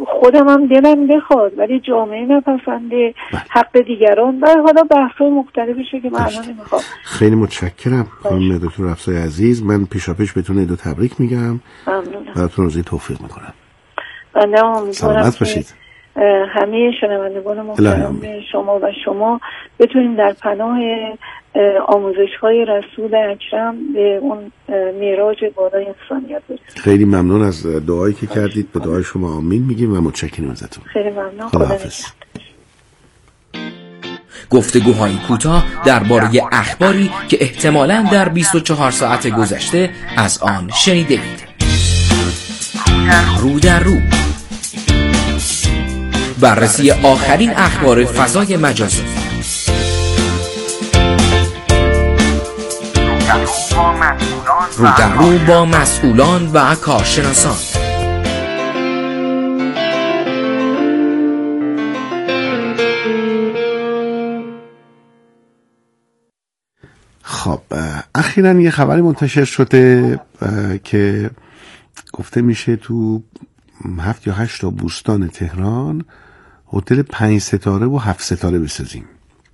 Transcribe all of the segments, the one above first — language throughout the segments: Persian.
خودم هم دلم بخواد ولی جامعه نپسنده، حق دیگران و حالا بحث‌های مختلفشه که من الان نمیخوام. خیلی متشکرم خانم دکتر افسای عزیز. من پیشاپیش بهتون عید و تبریک میگم. ممنونم. براتون روزی توفیق میکنم. بنده امیدوارم سلامت باشید. همه شنوندگان محترم شما بتونیم در پناه آموزش‌های رسول اکرم به اون معراج بالای انسانیت برسیم. خیلی ممنون از دعایی که کردید. به دعای شما آمین میگیم و متشکرم ازتون. خیلی ممنون. خداحافظ. گفتگوهای کوتاه درباره اخباری که احتمالاً در 24 ساعت گذشته از آن شنیدید. رو در رو، بررسی آخرین اخبار فضای مجازی. رو در رو با مسئولان و کارشناسان. خب اخیراً یه خبری منتشر شده که گفته میشه تو 7 یا 8 تا بوستان تهران هتل 5 ستاره و 7 ستاره بسازیم.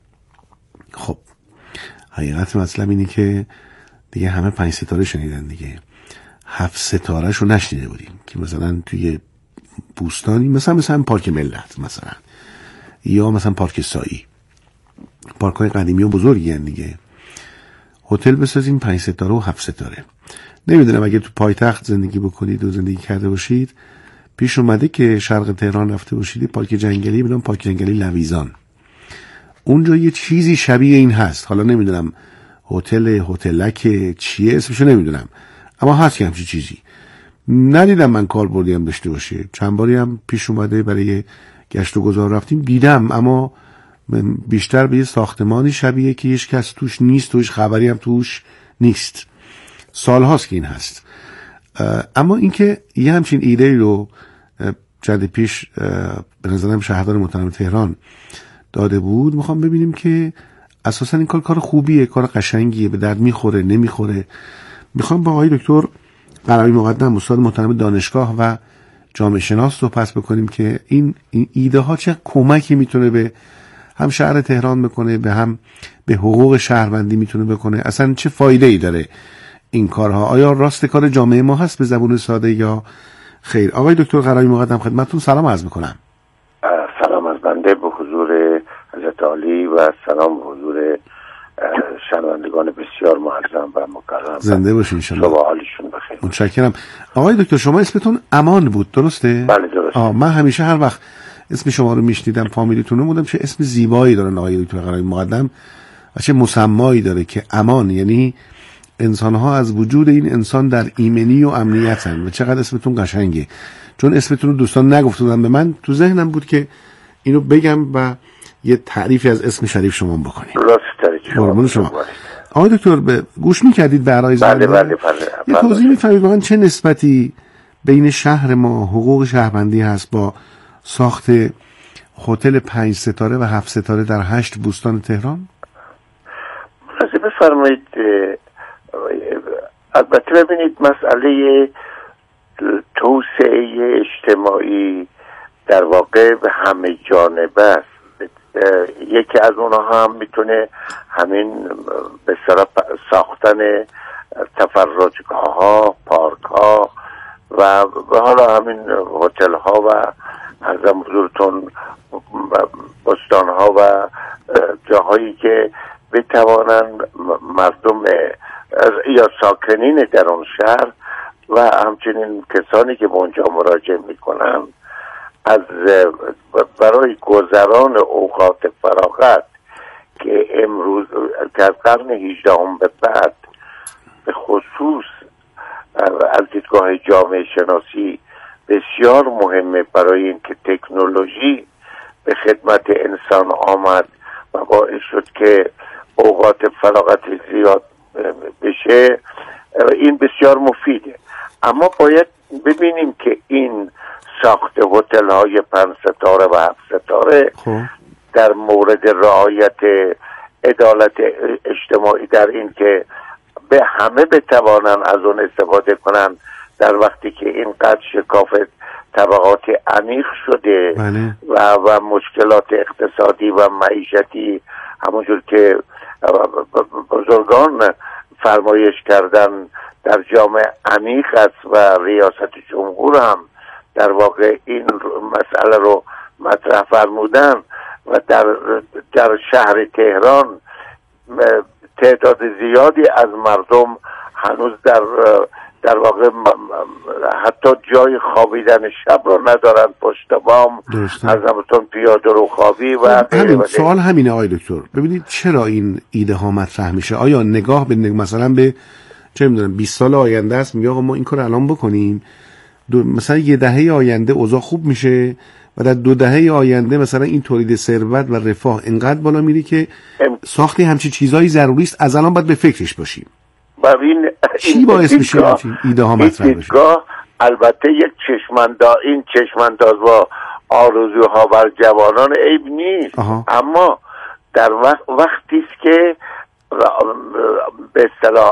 خب حقیقت مطلب اینه که دیگه همه 5 ستاره شنیدن دیگه، 7 ستاره شو نشنیده بودیم که مثلا توی بوستانی مثلا پارک ملت مثلا یا مثلا پارک سایی، پارک‌های قدیمی و بزرگی هن دیگه، هتل بسازیم 5 ستاره و 7 ستاره. نمیدونم اگه تو پایتخت زندگی بکنید و زندگی کرده باشید پیش اومده که شرق تهران رفته باشید پارک جنگلی، بدون پارک جنگلی لویزان، اونجا یه چیزی شبیه این هست. حالا نمیدونم هتلک چیه اسمشو نمیدونم، اما هست که همچین چیزی. ندیدم من کاربردی هم داشته باشه. چند باری هم پیش اومده برای گشت و گذار رفتیم دیدم، اما بیشتر به یه ساختمانی شبیه که هیچ کس توش نیست، توش خبری هم توش نیست. سال هاست که این هست. اما اینکه یه همچین ایده رو چند پیش به نظرم شهردار محترم تهران داده بود، میخوام ببینیم که اساسا این کار خوبیه، کار قشنگیه، به درد میخوره نمیخوره. میخوام با آقای دکتر قرایی مقدم استاد محترم دانشگاه و جامعه شناس صحبت بکنیم که این ایده ها چه کمکی میتونه به هم شهر تهران بکنه، به حقوق شهروندی میتونه بکنه، اصلا چه فایده ای داره این کارها. آیا راست کار جامعه ما هست به زبون ساده یا خیر؟ آقای دکتر قرایی مقدم خدمتتون سلام عرض میکنم. سلام از بنده به حضور حضرت عالی و سلام به حضور شنوندگان بسیار معظم و مکرم. زنده باشین ان شاء الله. صبح حالشون بخیر. متشکرم. آقای دکتر شما اسمتون امان بود درسته؟ بله درسته. من همیشه هر وقت اسم شما رو میشنیدم فامیلیتون رو بودم چه اسم زیبایی دارن آقای دکتر قرایی مقدم و چه مسمایی داره که امان، یعنی انسان‌ها از وجود این انسان در ایمنی و امنیتن و چقدر اسمتون قشنگه. چون اسمتون رو دوستان نگفتن به من، تو ذهنم بود که اینو بگم و یه تعریفی از اسم شریف شما بکنیم. قربون شما. آقای دکتر گوش می‌کردید به آرای زنده؟ بله. یه توضیح می‌فرمایید واقعا چه نسبتی بین شهر ما حقوق شهروندی هست با ساخت هتل 5 ستاره و 7 ستاره در 8 بوستان تهران؟ بفرمایید. البته ببینید مسئله توسعه اجتماعی در واقع به همه جانبه است. یکی از اونها هم میتونه همین به اصطلاح ساختن تفرجگاه ها، پارک ها و حالا همین هتل ها و عرضم حضورتون بستان ها و جاهایی که بتوانند مردم یا ساکنین در اون شهر و همچنین کسانی که به اونجا مراجعه میکنن از برای گذران اوقات فراغت که امروز که از قرن 18 به بعد به خصوص از دیدگاه جامعه شناسی بسیار مهمه، برای اینکه تکنولوژی به خدمت انسان آمد و باعث شد که اوقات فراغت زیاد بشه. این بسیار مفیده، اما باید ببینیم که این ساخت هتل های 5 ستاره و 7 ستاره در مورد رعایت عدالت اجتماعی در این که به همه بتوانن از اون استفاده کنن در وقتی که اینقدر شکاف طبقات عمیق شده و مشکلات اقتصادی و معیشتی همونجور که بزرگان فرمایش کردن در جامعه عمیق است و ریاست جمهور هم در واقع این مسئله رو مطرح فرمودن و در شهر تهران تعداد زیادی از مردم هنوز در واقع حتی جای خوابیدن شب رو ندارن پشت بام، از همتون پیاده رو خوابی و همین سوال همینه آقای دکتر. ببینید چرا این ایده ها مطرح میشه؟ آیا نگاه به مثلا به چه میدونم 20 سال آینده است میگه آقا ما این کار الان بکنیم مثلا یه دهه آینده اوضاع خوب میشه و در 2 دهه آینده مثلا این تولید ثروت و رفاه انقدر بالا میره که ساخت همچین چیزایی ضروری است، از الان باید به فکرش باشیم. چی باعث میشه ایده ها مطرح بشه؟ البته یک این چشمانداز با آرزوها بر جوانان عیب نیست، اما در وقتی است که به اصطلاح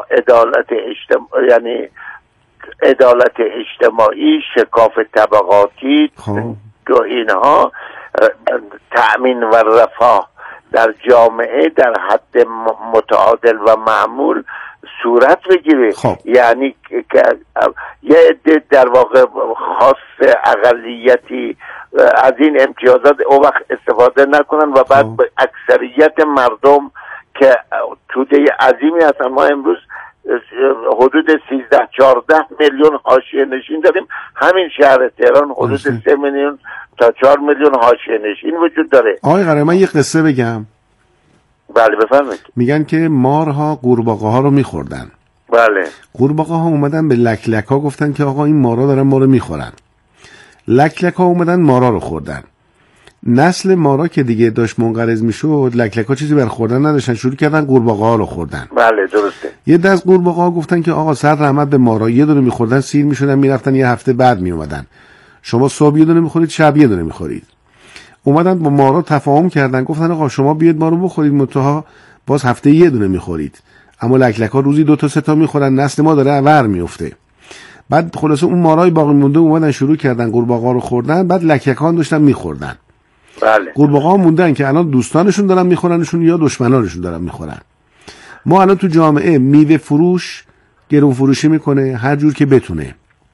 عدالت اجتماعی، شکاف طبقاتی و اینها، تأمین و رفاه در جامعه در حد متعادل و معمول صورت بگیره. یعنی که یه عده در واقع خاص اقلیتی از این امتیازات او وقت استفاده نکنن و بعد به اکثریت مردم که توده عظیمی هستن. ما امروز حدود 13-14 میلیون حاشیه نشین داریم. همین شهر تهران حدود 3 میلیون تا 4 میلیون حاشیه نشین وجود داره. آقای قره من یه قصه بگم. بله بفرمایید. میگن که مارها قورباغه ها رو میخوردن. بله. قورباغه ها اومدن به لکلک ها گفتن که آقا این مارا دارن ما رو میخورن. لکلک ها اومدن مارا رو خوردن. نسل مارا که دیگه داشت منقرض میشد، لکلک ها چیزی بر خوردن نداشتن، شروع کردن قورباغه ها رو خوردن. بله درسته. یه دست قورباغه ها گفتن که آقا سر رحمت به مارا، یه دونه میخوردن سیر میشدن میرفتن، یه هفته بعد میومدن. شما صبح یه دونه میخورید، شب یه دونه میخورید. اومدن با مارا تفاهم کردن، گفتن آقا شما بیاید ما رو بخورید، منتها باز هفته یه دونه میخورید، اما لکلک ها روزی 2 تا 3 تا میخورن، نسل ما داره ور میفته. بعد خلاصه اون مارای باقی مونده اومدن شروع کردن قورباغه رو خوردن، بعد لکلک ها داشتن میخوردن. بله. قورباغه ها موندن که الان دوستانشون دارن میخورنشون یا دشمنانشون دارن میخورن. ما الان تو جامعه میوه فروش گرون فروشی میکنه هر جور که بتونه،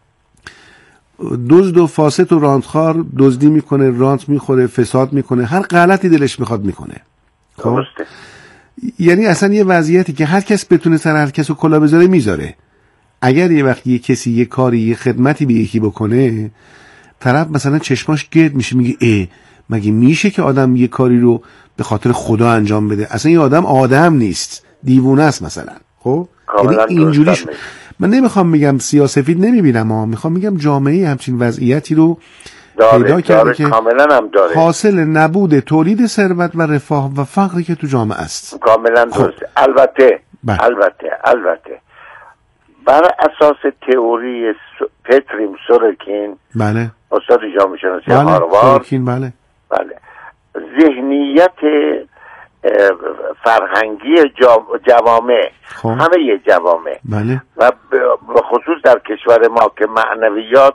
دزد و فاسد و رانتخوار دزدی میکنه، رانت میخوره، فساد میکنه، هر غلطی دلش میخواد میکنه. خب یعنی اصلا یه وضعیتی که هر کس بتونه سر هر کس رو کلا بذاره میذاره. اگر یه وقت یه کسی یه کاری یه خدمتی به یکی بکنه، طرف مثلا چشماش گرد میشه، میگه مگه میشه که آدم یه کاری رو به خاطر خدا انجام بده؟ اصلا یه آدم نیست، دیوونه است مثلا. خب یعنی اینجوری من نمیخوام میگم سیاسفید نمیبینم، میخوام میگم جامعه همچین وضعیتی رو پیدا کرده که کاملا هم داره. حاصل نبود تولید ثروت و رفاه و فقری که تو جامعه است. کاملا درست. البته بر اساس تئوری پتریم سورکین، بله، استاد جامعه شناسی هاروارد، بله، ذهنیت فرهنگی جوامع، همه جوامع، بله، و به خصوص در کشور ما که معنویات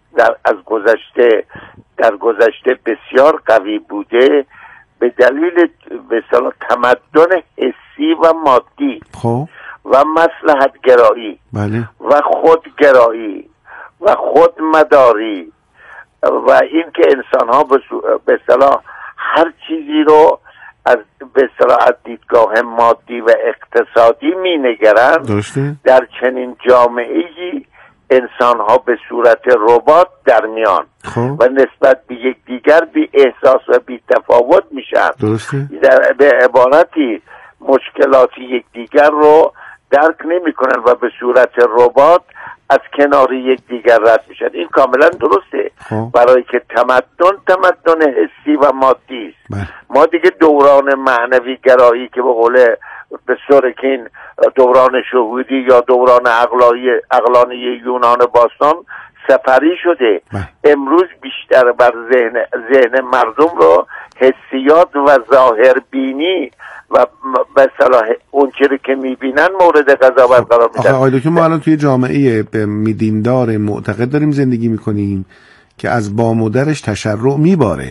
در گذشته بسیار قوی بوده، به دلیل به اصطلاح تمدن حسی و مادی و مصلحت گرایی، بله، و خودگرایی و خودمداری و این که انسان ها به اصطلاح هر چیزی رو به اصطلاح از دیدگاه مادی و اقتصادی می‌نگرند، در چنین جامعه‌ای انسان ها به صورت ربات در میان و نسبت به یکدیگر بی احساس و بی تفاوت میشن. به عبارتی مشکلات یکدیگر رو درک نمی‌کنن و به صورت ربات از کنار یکدیگر رد میشن. این کاملا درسته، برای که تمدن حسی و مادی است. ما دیگه دوران معنوی گرایی که به قول به سورکین دوران شهودی یا دوران عقلانی یونان باستان سپری شده. امروز بیشتر بر ذهن مردم رو حسیات و ظاهربینی و به صلاح اون چیزی که میبینن مورد قضاوت قرار میدن. آقای دکتر ما الان توی جامعه دیندار معتقد داریم زندگی میکنیم که از بامودرش تشرع میباره.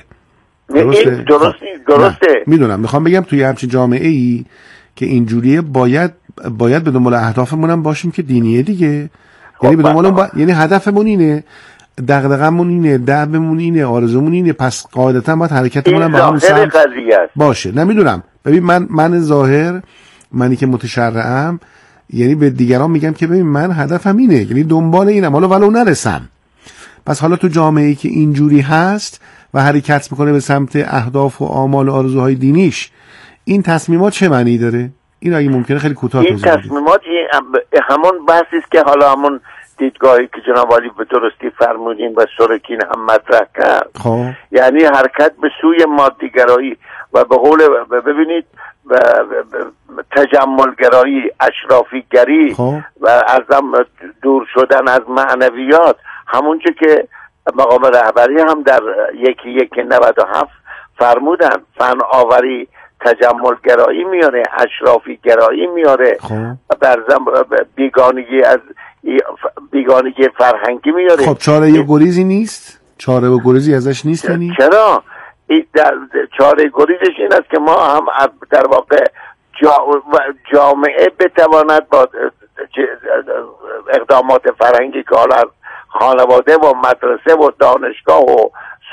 درسته. میدونم، میخوام بگم توی همچین جامعه ای که اینجوریه باید به دنبال اهدافمون هم باشیم که دینیه دیگه. یعنی به دنبال یعنی هدفمون اینه، دغدغمون اینه، دعومون اینه، آرزومون اینه، پس قاعدتا باید حرکتمون هم به همون سمت باشه. نمیدونم، ببین من ظاهر، منی که متشرعم، یعنی به دیگران میگم که ببین من هدفم اینه، یعنی دنبال اینم، حالا ولو نرسم. پس حالا تو جامعه‌ای که اینجوری هست و حرکت میکنه به سمت اهداف و آمال و آرزوهای دینیش، این تصمیمات چه معنی داره؟ این اگه ممکنه خیلی کوتاه این تصمیمات همون بحثی است که حالا همون دیدگاهی که جناب عالی به درستی فرمودین و سورکین هم مطرح کرد، یعنی حرکت به سوی مادیگرایی و به قول ببینید تجملگرایی، اشرافیگری و ازم دور شدن از معنویات، همونچه که مقام رهبری هم در 1/1/97 فرمودن، فن آوری تجملگرایی میاره، اشرافیگرایی میاره، برزم بیگانگی فرهنگی میاره. خب چاره یا گریزی نیست؟ چاره و گریزی ازش نیست؟ یعنی چرا؟ چاره گریزش این است که ما هم در واقع جامعه بتواند با اقدامات فرهنگی که حالا خانواده و مدرسه و دانشگاه و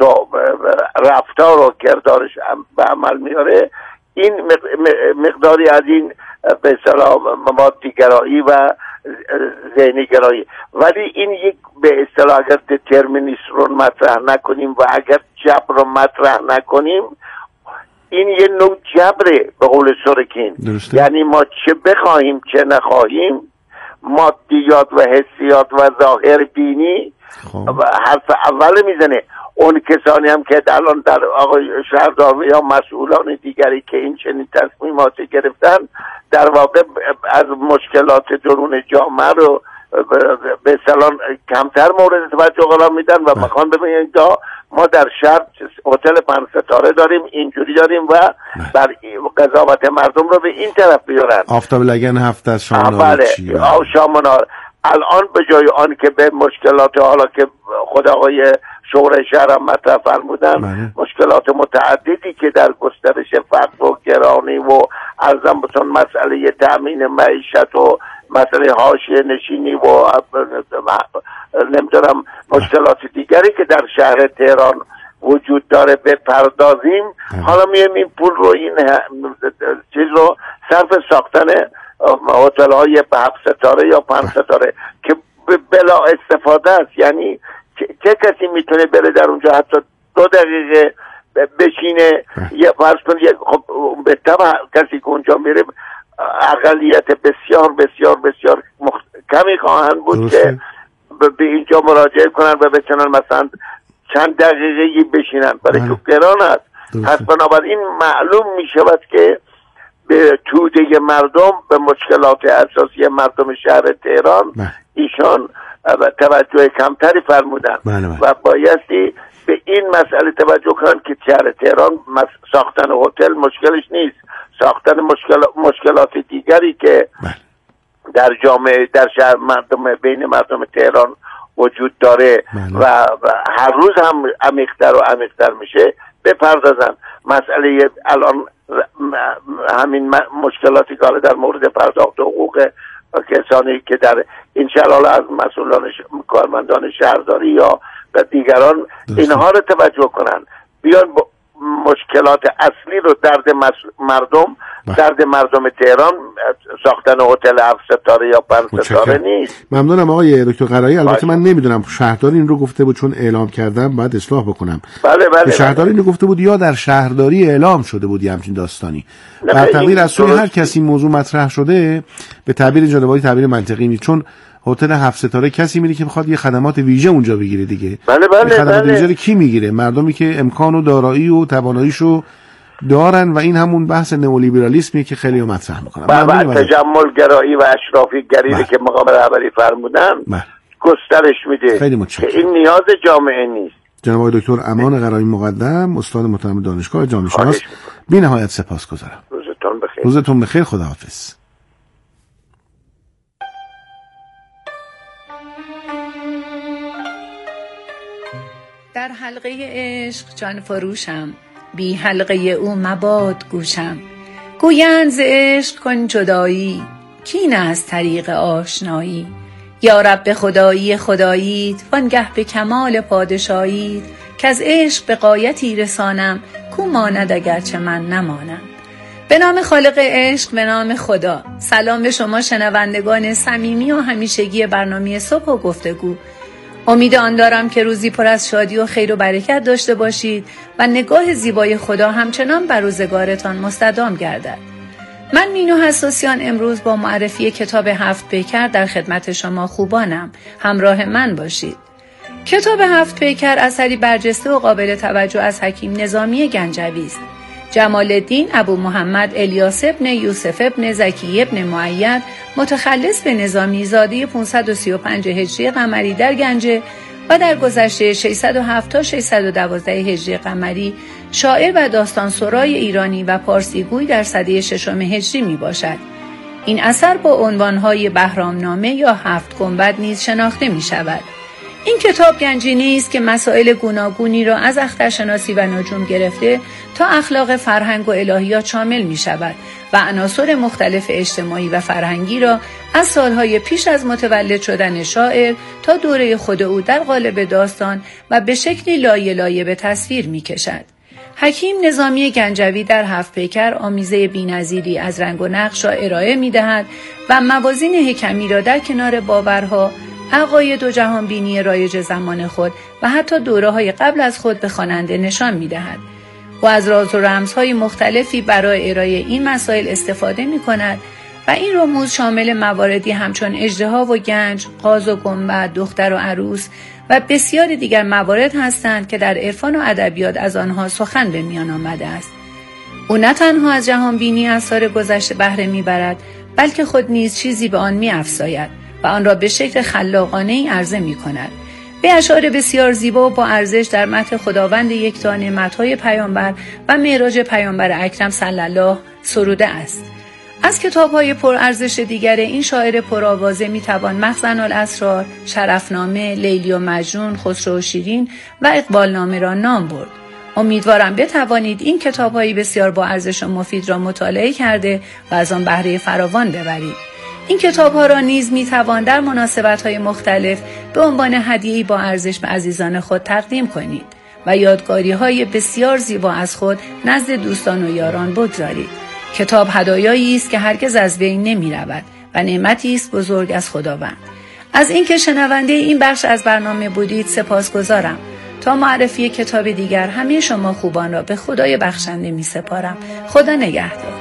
رفتار و کردارش به عمل میاره، این مقداری از این به اصطلاح مادیگرایی و ذهنیگرایی. ولی این یک به اصطلاح اگر دترمینیسم رو مطرح نکنیم و اگر جبر رو مطرح نکنیم، این یه نوع جبره به قول سورکین. یعنی ما چه بخواهیم چه نخواهیم، مادیات و حسیات و ظاهر بینی حرف اول میزنه. اون کسانی هم که الان در آقای شهردار یا مسئولان دیگری که این چنین تصمیماتی گرفتن، در واقع از مشکلات درون جامعه رو به اصطلاح کمتر مورد توجه قرار میدن و میخوان ببینید ما در شهر هتل 5 ستاره داریم، اینجوری داریم و بر قضاوت مردم رو به این طرف بیارن. آفتاب لگن هفته از شامنار چی؟ شامنار. الان به جای آن که به مشکلات حالا که خود آقای شورای شهر هم مطرح فرمودن، مشکلات متعددی که در گسترش فقر و گرانی و ارزم بتون مسئله تأمین معیشت و مسئله حاشیه نشینی و نمیدونم مشکلات دیگری که در شهر تهران وجود داره بپردازیم. حالا میایم این پول رو، این چیز رو صرف ساختن هتل های 7 ستاره یا 5 ستاره که بلا استفاده است. یعنی چه کسی میتونه بره در اونجا حتی 2 دقیقه بشینه؟ یه فرض کنید خب به طبع کسی که اونجا میره اقلیت بسیار بسیار بسیار کمی خواهند بود که به اینجا مراجعه کنن و بتونن مثلا چند دقیقه بشینن، برای که گران است. پس بنابراین معلوم میشود که به توده مردم، به مشکلات اساسی مردم شهر تهران ایشان توجه کمتری فرمودن و بایستی به این مسئله توجه کنن که شهر تهران ساختن هتل مشکلش نیست، ساختن مشکلات دیگری که در جامعه در شهر بین مردم تهران وجود داره و هر روز هم عمیق‌تر و عمیق‌تر میشه بپردازن. مسئله الان همین مشکلاتی که در مورد پرداخت حقوق کسانی که در این شلال از مسئولان کارمندان شهرداری یا دیگران اینها رو توجه کنن، بیان مشکلات اصلی رو، درد مردم تهران ساختن هتل 7 ستاره یا 5 ستاره نیست. ممنونم آقای دکتر قرایی. البته من نمیدونم شهردار این رو گفته بود، چون اعلام کردم باید اصلاح بکنم. بله شهردار این رو گفته بود یا در شهرداری اعلام شده بود یه همچین داستانی. بر تعبیر از سوی هر کسی موضوع مطرح شده، به تعبیر جنابالی تعبیر منطقی نیست، چون هتل 7 ستاره کسی میره که بخواد یه خدمات ویژه اونجا بگیره دیگه. خدمات ویژه رو کی میگیره؟ مردمی که امکان و دارایی و تواناییشو دارن و این همون بحث نئولیبرالیسمیه که خیلی مطرح میکنن. تجملگرایی و اشرافیگری که مقام رهبری فرمودن گسترش میده که این نیاز جامعه نیست. جناب آقای دکتر امان قرایی مقدم، استاد محترم دانشگاه جامعه شناس، بی نهایت سپاسگزارم. روزتون بخیر. روزتون بخیر. خداحافظ. در حلقه عشق جان فروشم، بی حلقه او مباد گوشم. گویند ز عشق کن جدایی، کین از طریق آشنایی. یا رب خدایی خداییت، وانگه به کمال پادشاییت. که از عشق به غایتی رسانم، کو ماند اگرچه من نمانم. به نام خالق عشق، به نام خدا. سلام به شما شنوندگان صمیمی و همیشگی برنامه صبح و گفتگو. امید آن دارم که روزی پر از شادی و خیر و برکت داشته باشید و نگاه زیبای خدا همچنان بر روزگارتان مستدام گردد. من مینو حساسیان امروز با معرفی کتاب 7 پیکر در خدمت شما خوبانم. همراه من باشید. کتاب 7 پیکر اثری برجسته و قابل توجه از حکیم نظامی گنجوی است. جمال الدین ابو محمد الیاس ابن یوسف ابن زکی ابن مؤید، متخلص به نظامی، زاده 535 هجری قمری در گنجه و در گذشته 607 تا 612 هجری قمری، شاعر و داستان سرای ایرانی و پارسی گوی در سده 6 هجری می باشد. این اثر با عنوانهای بهرامنامه یا 7 گنبد نیز شناخته می شود. این کتاب گنجینه‌ای است که مسائل گوناگونی را از اخترشناسی و نجوم گرفته تا اخلاق، فرهنگ و الهیات شامل می شود و عناصر مختلف اجتماعی و فرهنگی را از سالهای پیش از متولد شدن شاعر تا دوره خود او در قالب داستان و به شکلی لایه لایه به تصویر می کشد. حکیم نظامی گنجوی در 7 پیکر آمیزه بی‌نظیری از رنگ و نقش را ارائه می دهد و موازین حکمی را در کنار باورها، عقاید و جهانبینی رایج زمان خود و حتی دوره‌های قبل از خود به خواننده نشان می‌دهد. و از راز و رمزهای مختلفی برای ارائه این مسائل استفاده می‌کند و این رموز شامل مواردی همچون اژدها و گنج، قاز و گنبد، دختر و عروس و بسیاری دیگر موارد هستند که در عرفان و ادبیات از آنها سخن به میان آمده است. او نه تنها از جهانبینی آثار گذشته بهره می‌برد، بلکه خود نیز چیزی به آن می‌افزاید و آن را به شکل خلاقانه‌ای عرضه می‌کند. به اشعار بسیار زیبا و با ارزش در مدح خداوند یکتا، نعمت‌های پیامبر و معراج پیامبر اکرم صلی الله سروده است. از کتاب‌های پرارزش دیگر این شاعر پرآوازه می‌توان مخزن الاسرار، شرفنامه، لیلی و مجنون، خسرو و شیرین و اقبالنامه را نام برد. امیدوارم بتوانید این کتاب‌های بسیار با ارزش و مفید را مطالعه کرده و از آن بهره فراوان ببرید. این کتاب‌ها را نیز می‌توان در مناسبت‌های مختلف به عنوان هدیه‌ای با ارزش به عزیزان خود تقدیم کنید و یادگاری‌های بسیار زیبا از خود نزد دوستان و یاران بگذارید. کتاب هدایایی است که هرگز از بین نمی‌رود و نعمتی است بزرگ از خداوند. از اینکه شنونده این بخش از برنامه بودید سپاسگزارم. تا معرفی کتاب دیگر همه شما خوبان را به خدای بخشنده می‌سپارم. خدا نگهدار.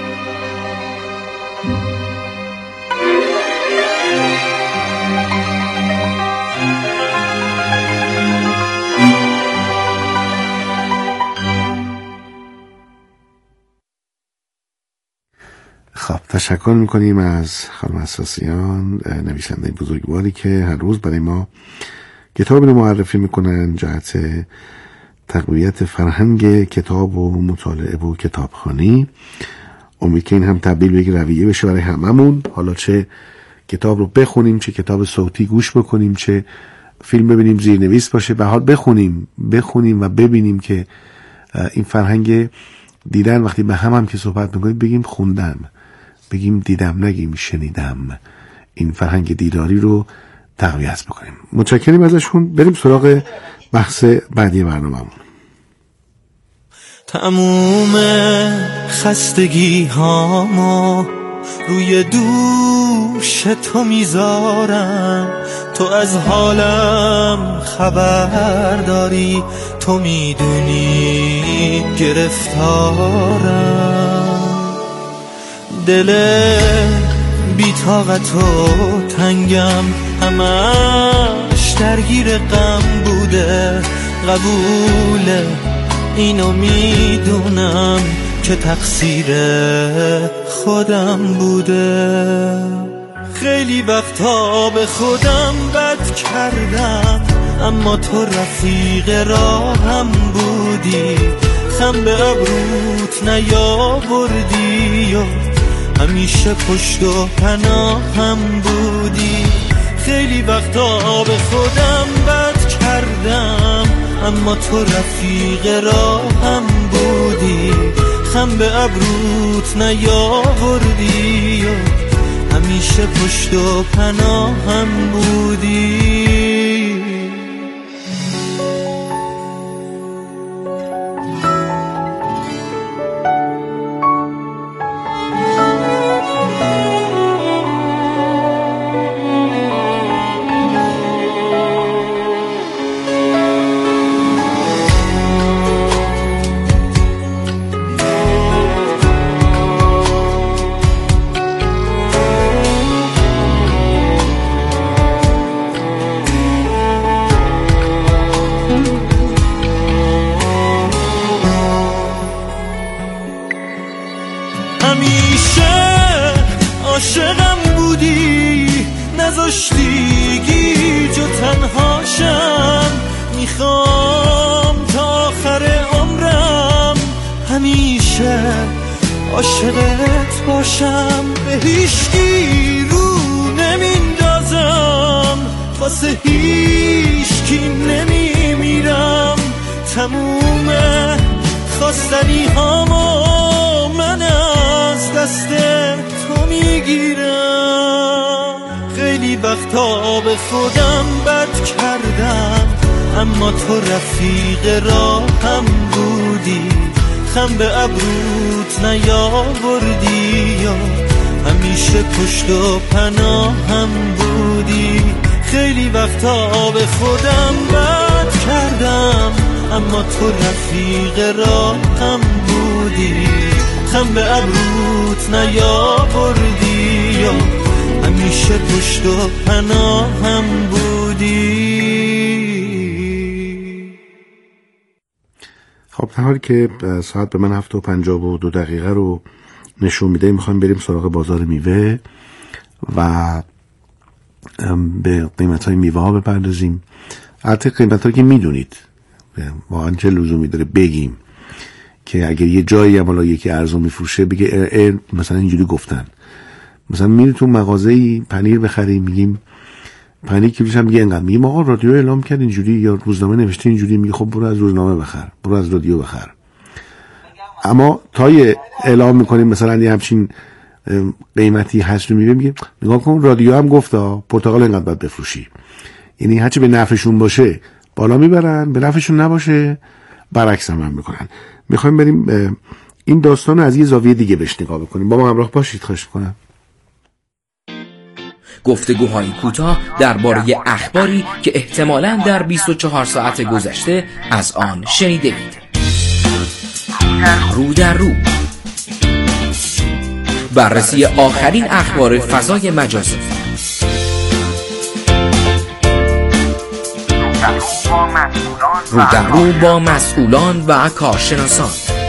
خب، تشکر میکنیم از خانم حساسیان، نویسنده بزرگواری که هر روز برای ما کتاب رو معرفی میکنن جهت تقویت فرهنگ کتاب و مطالعه و کتابخوانی. امید که این هم تبدیل به یک رویه بشه برای هممون، حالا چه کتاب رو بخونیم، چه کتاب صوتی گوش بکنیم، چه فیلم ببینیم زیرنویس باشه، به حال بخونیم و ببینیم که این فرهنگ دیدن، وقتی به هم که صحبت میکنیم بگیم خوندم، بگیم دیدم، نگیم شنیدم. این فرهنگ دیداری رو تقویت بکنیم. متشکریم ازشون. بریم سراغ بحث بعدی برنامه‌مون. تموم خستگی هامو روی دوش تو میذارم، تو از حالم خبر داری، تو میدونی گرفتارم. دل بی طاقت و تنگم همش درگیر غم بوده، قبوله اینو میدونم که تقصیر خودم بوده. خیلی وقتا به خودم بد کردم، اما تو رفیق راهم بودی، خم به ابروت نیاوردی و همیشه پشت و پناهم بودی. خیلی وقتا به خودم بد کردم، اما تو رفیق راهم بودی، خم به ابروت نیاوردی و همیشه پشت و پناهم بودی. عاشقم بودی، نذاشتی گیج و تنهاشم، میخوام تا آخر عمرم همیشه عاشقت باشم. به هیچکی رو نمیندازم، واسه هیچکی نمیمیرم، تموم خواستنی هامو من از دست تو میگیرم. خیلی وقتا به خودم بد کردم، اما تو رفیق راهم بودی، خم به ابروت نیاوردی یا همیشه پشت و پناهم بودی. خیلی وقتا به خودم بد کردم، اما تو رفیق راهم بودی، خم به ابروت نیاوردی یا همیشه پشت و پناهم بودی. خب در حالی که ساعت به من 7:52 رو نشون میده، میخوایم بریم سراغ بازار میوه و به قیمت های میوه ها بپردازیم. البته قیمت ها که میدونید واقعا چه لزومی داره بگیم که اگر یه جایی عملا یکی ارزون میفروشه بگه مثلا اینجوری گفتن. مثلا میری تو مغازه‌ای پنیر بخریم، میگیم پنیر کیلوش هم میگه اینقدر، میگیم آقا رادیو اعلام کرد اینجوری یا روزنامه نوشته اینجوری، میگه خب برو از روزنامه بخر، برو از رادیو بخر. اما تا اعلام میکنیم مثلا یه همچین قیمتی هست رو میگه نگاه کن رادیو هم گفتا پرتقال اینقدر باید بفروشی. یعنی هرچی به نفعشون باشه بالا میبرن، به نفعشون نباشه برعکس هم میکنن. میخوایم بریم این داستان رو از یه زاویه دیگه بهش نگاه بکنیم. با ما همراه باشید، خواهش میکنم. گفتگوهای کوتاه درباره اخباری که احتمالاً در 24 ساعت گذشته از آن شنیدید. رو در رو، بررسی آخرین اخبار فضای مجازی، رو در رو با مسئولان و کارشناسان.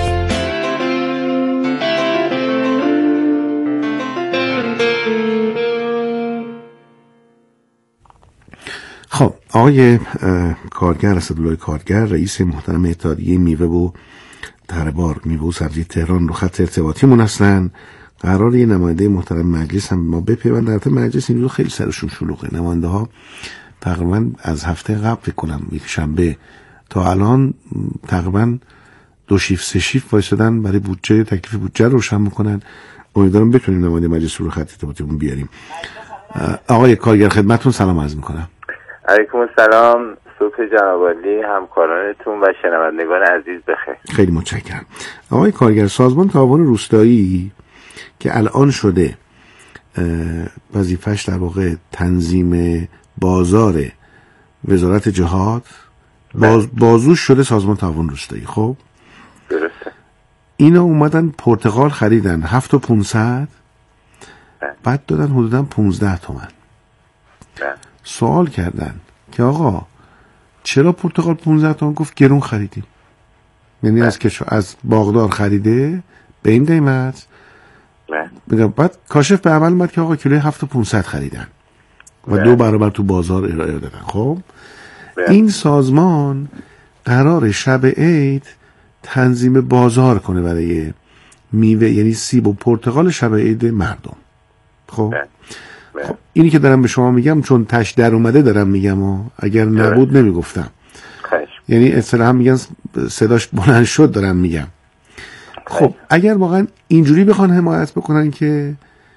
خب آقای کارگر، اسدالله کارگر، رئیس محترم اتحادیه میوه و تربار میوه و سبزی تهران رو خط ارتباطیمون هستن. قرار یه نماینده محترم مجلس هم ما بپیوند. البته مجلس این رو خیلی سرشون شلوغه، نماینده ها تقریبا از هفته قبل فکر کنم یک شنبه تا الان تقریبا 2 شیفت 3 شیفت وایسادن برای بودجه، تکلیف بودجه رو روشن میکنن. امیدوارم بتونیم نماینده مجلس رو خط ارتباطیمون بیاریم. آقای کارگر خدمتتون سلام عرض میکنم. علیکم السلام، صبح جناب عالی، همکارانتون و شنوندگان عزیز بخیر. خیلی متشکرم. آقای کارگر، سازمان تعاون روستایی که الان شده وظیفه‌اش در واقع تنظیم بازار وزارت جهاد، بازوش شده سازمان تعاون روستایی. خب درسته. اینا اومدن پرتقال خریدن 7500، بعد دادن حدودا 15 تومن. سوال کردن که آقا چرا پرتقال 15 تومن؟ گفت گرون خریدیم. یعنی از باغدار خریده به این قیمت. بگم بعد کاشف به عمل اومد که آقا کیلوی 7500 خریدن و 2 برابر تو بازار ارائه دادن. خب این سازمان قرار شب عید تنظیم بازار کنه برای میوه، یعنی سیب و پرتقال شب عید مردم. خب اینی که دارم به شما میگم چون تش در اومده دارم میگم، اگر نبود نمیگفتم. یعنی اصطلاحا میگن صداش بلند شد دارم میگم. خب اگر واقعا اینجوری بخوان حمایت بکنن که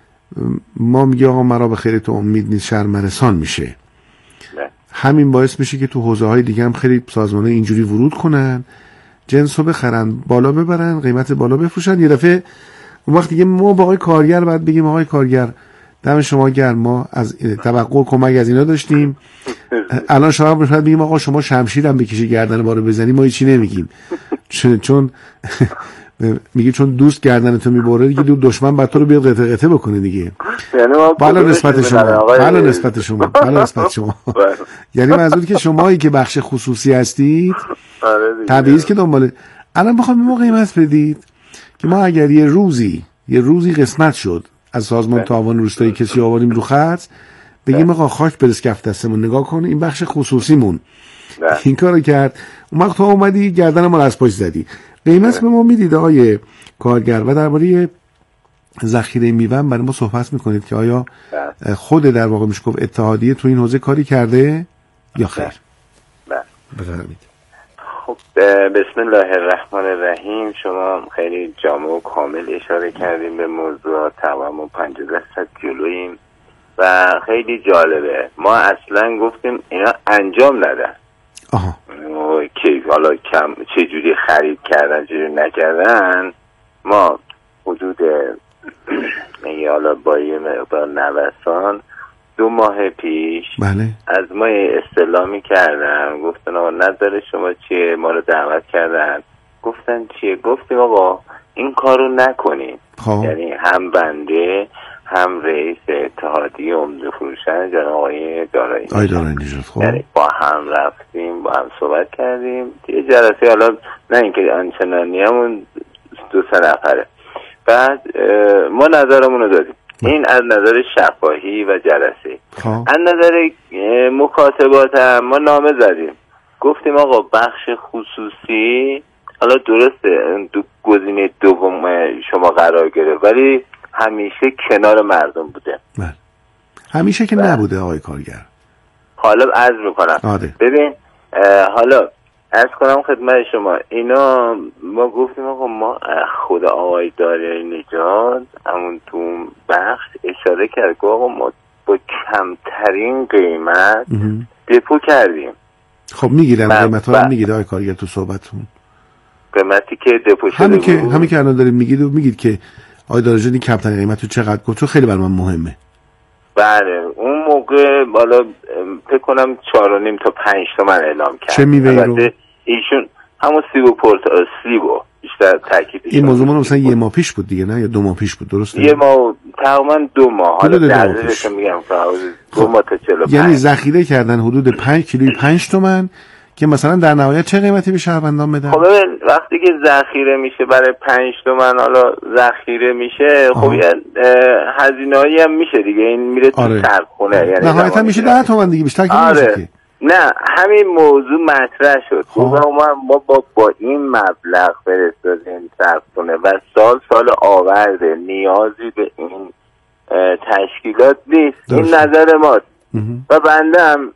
ما میگه آقا مرا به خیر تو امید نیست شرم رسان میشه، همین باعث میشه که تو حوزه های دیگه هم خیلی سازمانه اینجوری ورود کنن، جنسو بخرن، بالا ببرن، قیمت بالا بفروشن. یه دفعه اون وقت دیگه ما با آقای کارگر باید بگیم آقای کارگر دم شما گرم، ما از توقع کمک از اینا داشتیم، الان شما باید بگیم آقا شما شمشیرم بکشی گردن ما رو بزنی، ما هیچی نمیگیم چون میگه چون دوست گردن تو میبره دیگه دشمن بعد تو رو بیاد قطعه قطعه بکنه دیگه. بالا نسبت شما یعنی منظور که شمایی که بخش خصوصی هستید طبیعیه که دنباله الان بخوام ما قیمت بدید که ما اگر یه روزی قسمت شد از سازمان تعاون روستایی کسی آوریم رو خط بگیم آقا خاک برس کف دستمون نگاه کن این بخش خصوصیمون این کارو کرد، اون وقت تو اومدی گردن ما رو از پاش زدی. قیمت به ما میدید آقای کارگر و درباره ذخیره میوه برای ما صحبت میکنید که آیا خود در واقع میشه گفت اتحادیه تو این حوزه کاری کرده یا خیر؟ بفرمایید. خب بسم الله الرحمن الرحیم. شما خیلی جامع و کامل اشاره کردیم به موضوع، تمام 50% جلوییم و خیلی جالبه. ما اصلا گفتیم اینا انجام ندن که حالا چجوری خرید کردن چجوری نکردن. ما حدود حالا با یه مقدار نوسان 2 ماه پیش بله. از ما استعلامی کردن، گفتن آقا نظر شما چیه، ما رو دعوت کردن، گفتن چیه، گفتیم آقا این کارو نکنیم. یعنی هم بنده هم رئیس اتحادیه عمده فروشان جناب آقای دارایی نژاد یعنی با هم رفتیم، با هم صحبت کردیم. یه جلسه حالا نه اینکه آنچنانی همون 2-3 نفره، بعد ما نظرمون رو دادیم. این از نظر شفاهی و جلسه. از نظر مکاتبات هم ما نامه زدیم، گفتیم آقا بخش خصوصی حالا درسته گزینه دوم شما قرار گرفت ولی همیشه کنار مردم بوده. همیشه که نبوده آقای کارگر. حالا عرض میکنم ببین حالا عرض کنم خدمت شما اینا ما گفتیم آقا ما خود آقای دارایی نژاد همون تو بخش اشاره کرد که آقا ما با کمترین قیمت دپو کردیم. خب میگیرن قیمت ها رو میگیره آقای کارگر تو صحبتون قیمتی که دپو شده همین که الان داریم میگید که آقای دارایی نژاد کمترین قیمت رو چقدر گفت؟ چون خیلی برای من مهمه. بله اون موقع بالا فکر کنم 4.5 تا 5 تومن اعلام کرد. چه میوه‌ای رو؟ ایشون همون سیب و پرتقال سیبو بیشتر تاکید. این موضوع ما مثلا 1 ماه پیش بود دیگه نه یا 2 ماه پیش بود درسته؟ 1 ماه تقریبا 2 ماه. حالا دقیقش میگم 2 ماه تا 45. یعنی ذخیره کردن حدود 5 کیلویی 5 تومن که مثلا در نهایت چه قیمتی به شهروندان بدن؟ خب وقتی که ذخیره میشه برای 5 تومن حالا ذخیره میشه خب یه هزینه‌ای هم میشه دیگه، این میره تو سرخونه. یعنی نهایتا میشه 10 تومن دیگه بیشتر که نمیشه. نه همین موضوع مطرح شد. ما با این مبلغ فرستادیم سرخونه و سال آورده نیازی به این تشکیلات نیست. این نظر ماست و بنده هم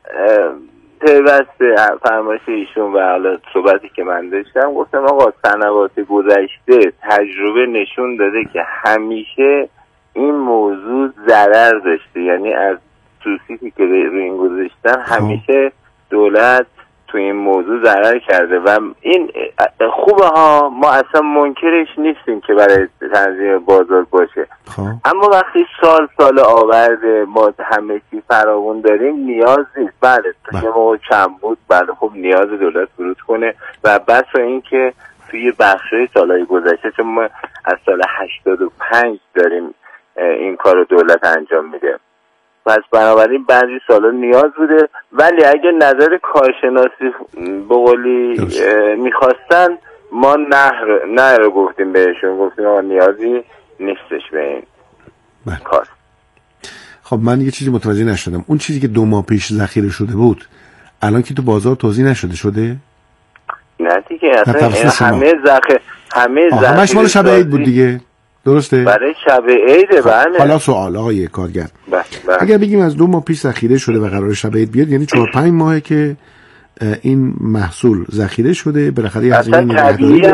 پیوسته فرمایش ایشون و حالا صحبتی که من داشتم گفتم آقا سنوات گذشته تجربه نشون داده که همیشه این موضوع ضرر داشته. یعنی از توصیفی که روی این گذاشتن همیشه دولت تو این موضوع ضرر کرده و این خوبه ها، ما اصلا منکرش نیستیم که برای تنظیم بازار باشه. اما وقتی سال آورده ما همه چی فراوون داریم نیاز نیست. بله یه موقع کم بود، بله خب نیاز دولت ورود کنه و بس این که توی بخشای سالهای گذشته چون ما از سال 85 داریم این کار دولت انجام میده، پس بنابراین بعضی سالا نیاز بوده. ولی اگه نظر کارشناسی بقولی میخواستن ما نه رو گفتیم بهشون، گفتیم آقا نیازی نیستش به این کار. خب من یه چیزی متوجه نشدم، اون چیزی که 2 ماه پیش ذخیره شده بود الان که تو بازار توزیع نشده شده؟ نه دیگه اصلا همه مال شب عید بود دیگه درسته؟ برای شب عیده. بله. حالا سوال آقای کارگر اگر بگیم از 2 ماه پیش ذخیره شده و قرار شب عید بیاد یعنی 4-5 ماهه که این محصول ذخیره شده، بالاخره یه اصلا هزینه نگهداری